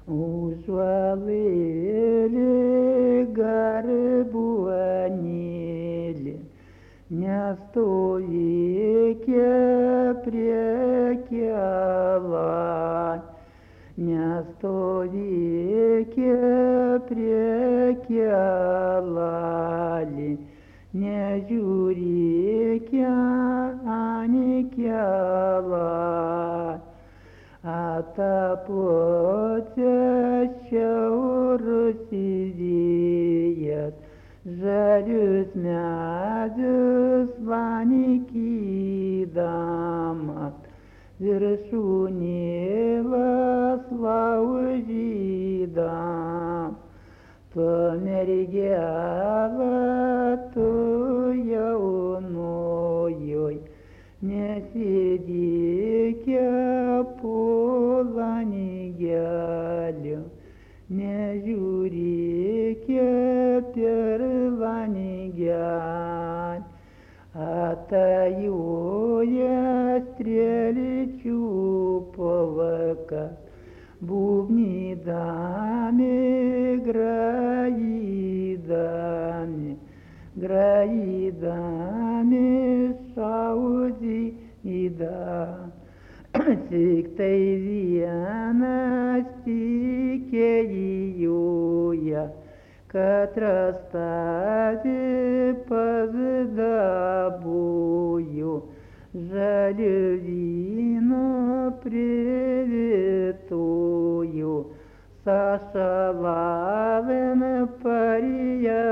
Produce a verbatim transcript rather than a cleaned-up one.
užuolėlė garbuonėlė, nestovėkė prie kelą, nestovėkė prie kelą, nežiūrėkė ant kelą. Atapuose šiaurus vėjas, žalius medžius vanikėdamas, viršūnėles laužydam. Tu mergele, tu jaunojoj, nesėdėkė po langeliu, nežiūrėkė per langelį. Atajoja strėlyčių polkas, būgnydami, grajydami, grajydami šaudydami. Tik tai vienas tikėjoja, kad rastasi pas dabuju, žaliu vynu privituju, sašalavim parija